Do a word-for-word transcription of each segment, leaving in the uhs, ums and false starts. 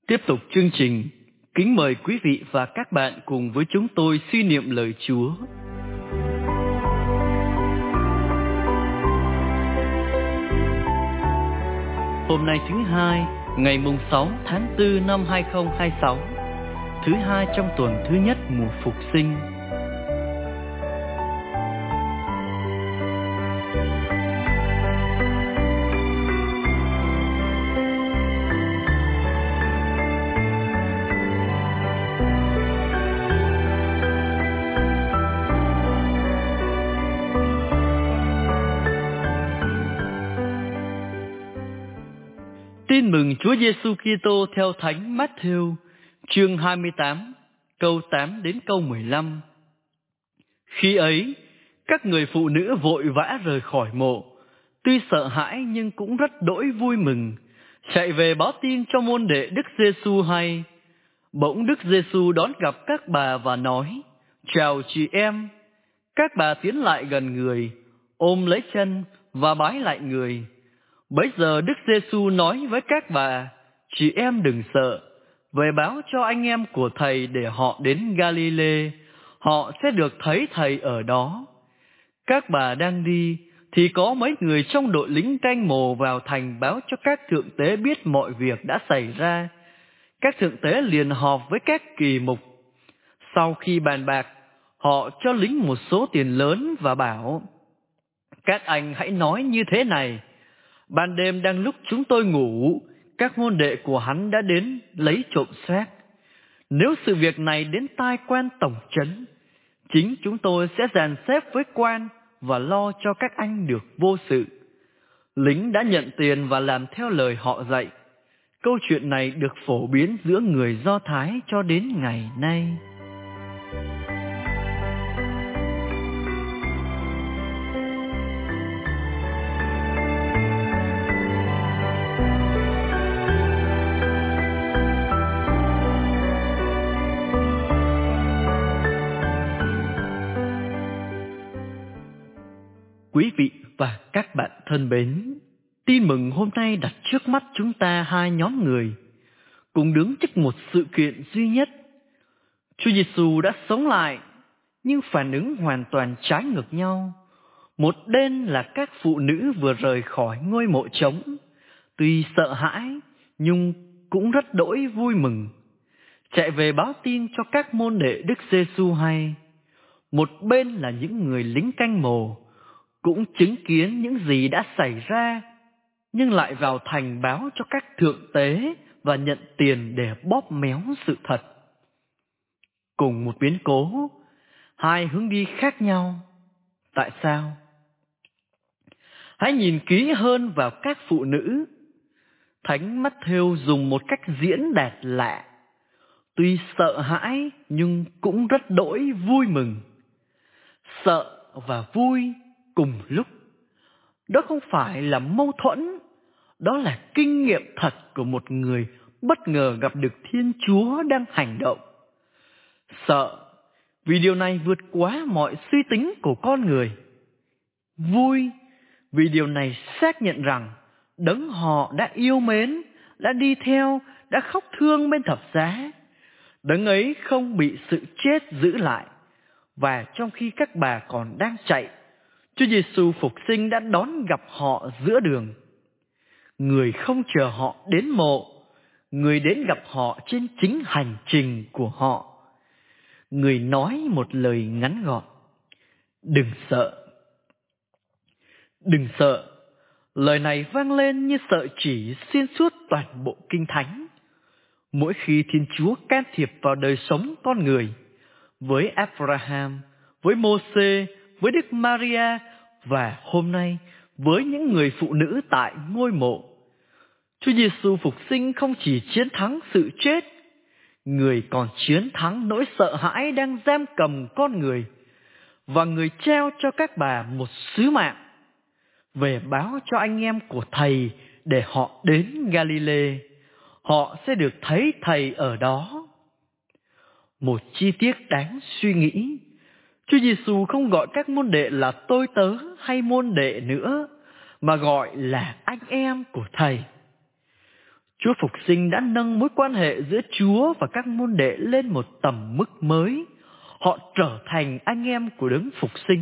Tiếp tục chương trình, kính mời quý vị và các bạn cùng với chúng tôi suy niệm lời Chúa. Hôm nay thứ hai, ngày mùng sáu tháng tư năm hai không hai sáu, thứ hai trong tuần thứ nhất mùa Phục sinh. Tin mừng Chúa Giêsu Kitô theo Thánh Matthew, chương hai mươi tám, câu tám đến câu mười lăm. Khi ấy, các người phụ nữ vội vã rời khỏi mộ, tuy sợ hãi nhưng cũng rất đỗi vui mừng, chạy về báo tin cho môn đệ Đức Giêsu hay. Bỗng Đức Giêsu đón gặp các bà và nói: "Chào chị em." Các bà tiến lại gần người, ôm lấy chân và bái lại người. Bấy giờ Đức Giêsu nói với các bà: "Chị em đừng sợ, về báo cho anh em của thầy để họ đến Galile, họ sẽ được thấy thầy ở đó." Các bà đang đi thì có mấy người trong đội lính canh mồ vào thành báo cho các thượng tế biết mọi việc đã xảy ra. Các thượng tế liền họp với các kỳ mục. Sau khi bàn bạc, họ cho lính một số tiền lớn và bảo: "Các anh hãy nói như thế này: ban đêm đang lúc chúng tôi ngủ, các môn đệ của hắn đã đến lấy trộm xác. Nếu sự việc này đến tai quan tổng trấn, chính chúng tôi sẽ dàn xếp với quan và lo cho các anh được vô sự." Lính đã nhận tiền và làm theo lời họ dạy. Câu chuyện này được phổ biến giữa người Do Thái cho đến ngày nay. Quý vị và các bạn thân mến, tin mừng hôm nay đặt trước mắt chúng ta hai nhóm người, cùng đứng trước một sự kiện duy nhất. Chúa Giêsu đã sống lại, nhưng phản ứng hoàn toàn trái ngược nhau. Một bên là các phụ nữ vừa rời khỏi ngôi mộ trống, tuy sợ hãi nhưng cũng rất đỗi vui mừng, chạy về báo tin cho các môn đệ Đức Giêsu hay. Một bên là những người lính canh mồ, cũng chứng kiến những gì đã xảy ra, nhưng lại vào thành báo cho các thượng tế và nhận tiền để bóp méo sự thật. Cùng một biến cố, hai hướng đi khác nhau. Tại sao? Hãy nhìn kỹ hơn vào các phụ nữ. Thánh Matthew dùng một cách diễn đạt lạ. Tuy sợ hãi nhưng cũng rất đỗi vui mừng. Sợ và vui cùng lúc. Đó không phải là mâu thuẫn, đó là kinh nghiệm thật của một người bất ngờ gặp được Thiên Chúa đang hành động. Sợ vì điều này vượt quá mọi suy tính của con người. Vui vì điều này xác nhận rằng đấng họ đã yêu mến, đã đi theo, đã khóc thương bên thập giá. Đấng ấy không bị sự chết giữ lại, và trong khi các bà còn đang chạy, Chúa Giêsu phục sinh đã đón gặp họ giữa đường. Người không chờ họ đến mộ, người đến gặp họ trên chính hành trình của họ. Người nói một lời ngắn gọn: "Đừng sợ." Đừng sợ. Lời này vang lên như sợi chỉ xuyên suốt toàn bộ Kinh Thánh. Mỗi khi Thiên Chúa can thiệp vào đời sống con người, với Abraham, với Mô-sê, với Đức Maria và hôm nay với những người phụ nữ tại ngôi mộ, Chúa Giêsu phục sinh không chỉ chiến thắng sự chết, người còn chiến thắng nỗi sợ hãi đang giam cầm con người, và người trao cho các bà một sứ mạng về báo cho anh em của thầy để họ đến Galile, họ sẽ được thấy thầy ở đó. Một chi tiết đáng suy nghĩ: Chúa Giêsu không gọi các môn đệ là tôi tớ hay môn đệ nữa, mà gọi là anh em của thầy. Chúa Phục Sinh đã nâng mối quan hệ giữa Chúa và các môn đệ lên một tầm mức mới. Họ trở thành anh em của Đấng Phục Sinh.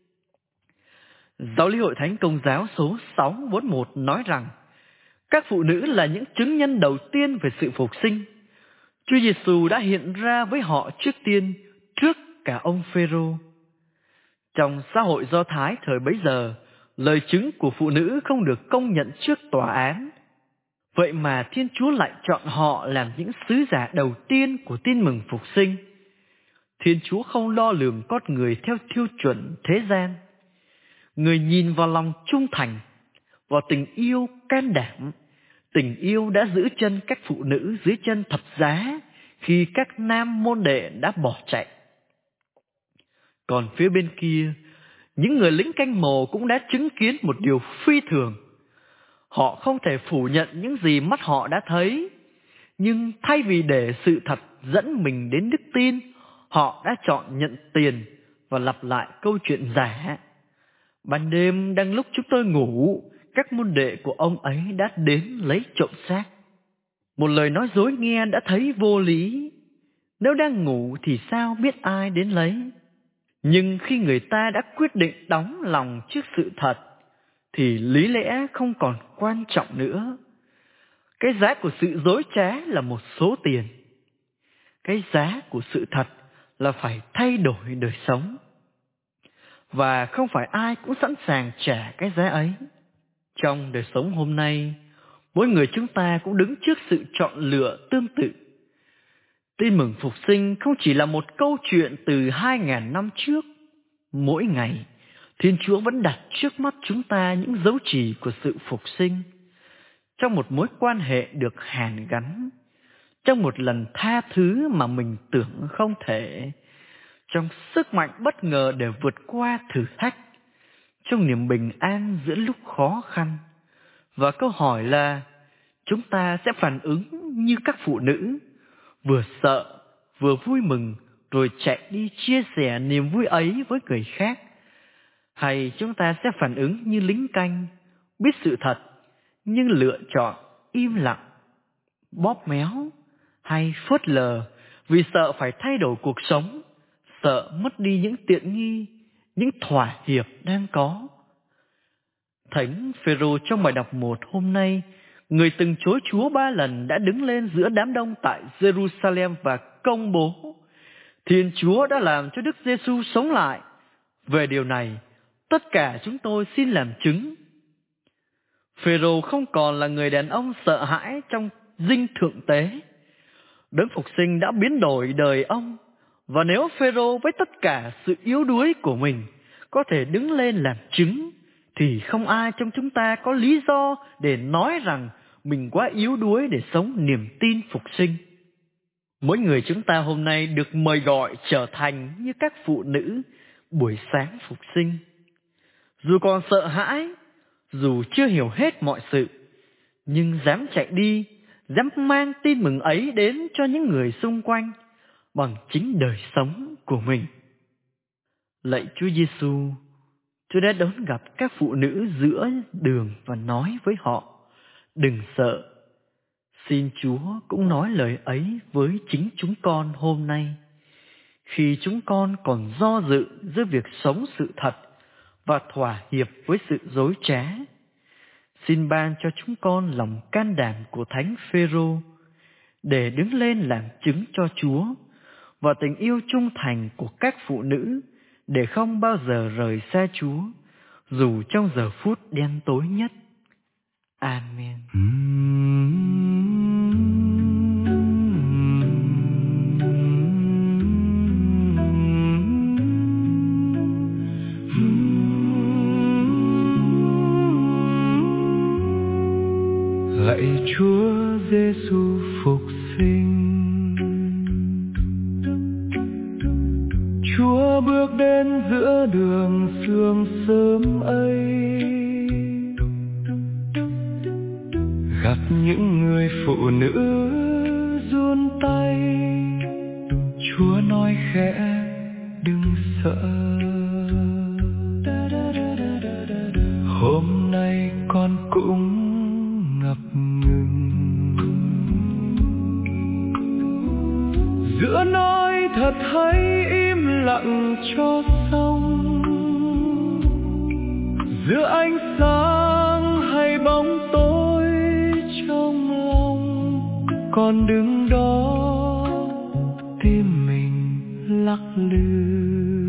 Giáo lý Hội Thánh Công giáo số sáu bốn một nói rằng các phụ nữ là những chứng nhân đầu tiên về sự phục sinh. Chúa Giêsu đã hiện ra với họ trước tiên, trước cả ông Phêrô. Trong xã hội Do Thái thời bấy giờ, lời chứng của phụ nữ không được công nhận trước tòa án. Vậy mà Thiên Chúa lại chọn họ làm những sứ giả đầu tiên của tin mừng phục sinh. Thiên Chúa không đo lường con người theo tiêu chuẩn thế gian. Người nhìn vào lòng trung thành, vào tình yêu can đảm. Tình yêu đã giữ chân các phụ nữ dưới chân thập giá khi các nam môn đệ đã bỏ chạy. Còn phía bên kia, những người lính canh mồ cũng đã chứng kiến một điều phi thường. Họ không thể phủ nhận những gì mắt họ đã thấy, nhưng thay vì để sự thật dẫn mình đến đức tin, họ đã chọn nhận tiền và lặp lại câu chuyện giả. Ban đêm đang lúc chúng tôi ngủ, các môn đệ của ông ấy đã đến lấy trộm xác. Một lời nói dối nghe đã thấy vô lý. Nếu đang ngủ thì sao biết ai đến lấy? Nhưng khi người ta đã quyết định đóng lòng trước sự thật, thì lý lẽ không còn quan trọng nữa. Cái giá của sự dối trá là một số tiền. Cái giá của sự thật là phải thay đổi đời sống. Và không phải ai cũng sẵn sàng trả cái giá ấy. Trong đời sống hôm nay, mỗi người chúng ta cũng đứng trước sự chọn lựa tương tự. Tin mừng phục sinh không chỉ là một câu chuyện từ hai ngàn năm trước. Mỗi ngày, Thiên Chúa vẫn đặt trước mắt chúng ta những dấu chỉ của sự phục sinh. Trong một mối quan hệ được hàn gắn, trong một lần tha thứ mà mình tưởng không thể, trong sức mạnh bất ngờ để vượt qua thử thách, trong niềm bình an giữa lúc khó khăn. Và câu hỏi là, chúng ta sẽ phản ứng như các phụ nữ, vừa sợ, vừa vui mừng, rồi chạy đi chia sẻ niềm vui ấy với người khác? Hay chúng ta sẽ phản ứng như lính canh, biết sự thật, nhưng lựa chọn im lặng, bóp méo, hay phớt lờ vì sợ phải thay đổi cuộc sống, sợ mất đi những tiện nghi, những thỏa hiệp đang có? Thánh Phêrô trong bài đọc một hôm nay, người từng chối Chúa ba lần, đã đứng lên giữa đám đông tại Jerusalem và công bố: Thiên Chúa đã làm cho Đức Giêsu sống lại. Về điều này, tất cả chúng tôi xin làm chứng. Phêrô không còn là người đàn ông sợ hãi trong dinh thượng tế. Đấng Phục Sinh đã biến đổi đời ông. Và nếu Phêrô với tất cả sự yếu đuối của mình có thể đứng lên làm chứng, thì không ai trong chúng ta có lý do để nói rằng mình quá yếu đuối để sống niềm tin phục sinh. Mỗi người chúng ta hôm nay được mời gọi trở thành như các phụ nữ buổi sáng phục sinh. Dù còn sợ hãi, dù chưa hiểu hết mọi sự, nhưng dám chạy đi, dám mang tin mừng ấy đến cho những người xung quanh bằng chính đời sống của mình. Lạy Chúa Giêsu, Chúa đã đón gặp các phụ nữ giữa đường và nói với họ: đừng sợ. Xin Chúa cũng nói lời ấy với chính chúng con hôm nay, khi chúng con còn do dự giữa việc sống sự thật và thỏa hiệp với sự dối trá. Xin ban cho chúng con lòng can đảm của Thánh Phêrô để đứng lên làm chứng cho Chúa, và tình yêu trung thành của các phụ nữ để không bao giờ rời xa Chúa, dù trong giờ phút đen tối nhất. Amen. Lạy Chúa Giêsu phục sinh, Chúa bước đến giữa đường sương sớm ấy, gặp những người phụ nữ run tay. Chúa nói khẽ: đừng sợ. Hôm nay con cũng ngập ngừng. thật hãy im lặng cho xong, giữa ánh sáng hay bóng tối trong lòng, còn đứng đó tim mình lắc lư.